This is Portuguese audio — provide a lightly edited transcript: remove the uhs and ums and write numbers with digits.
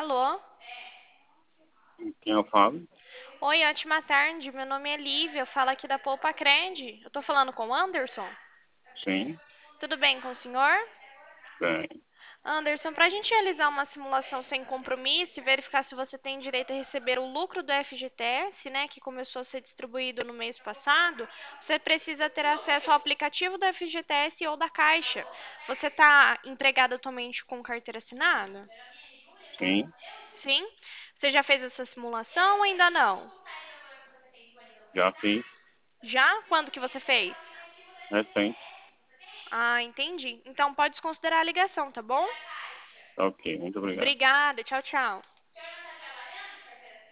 Alô? Quem eu falo? Oi, ótima tarde. Meu nome é Lívia. Eu falo aqui da Poupa Cred. Eu tô falando com o Anderson? Sim, Tudo bem com o senhor? bem, Anderson, para a gente realizar uma simulação sem compromisso e verificar se você tem direito a receber o lucro do FGTS, né, que começou a ser distribuído no mês passado, você precisa ter acesso ao aplicativo do FGTS ou da Caixa. Você está empregado atualmente com carteira assinada? sim, Sim? Você já fez essa simulação ou ainda não? já fiz, Já? Quando que você fez? recente. Ah, entendi. Então pode desconsiderar a ligação, tá bom? Ok, muito obrigado. Obrigada. Tchau, tchau.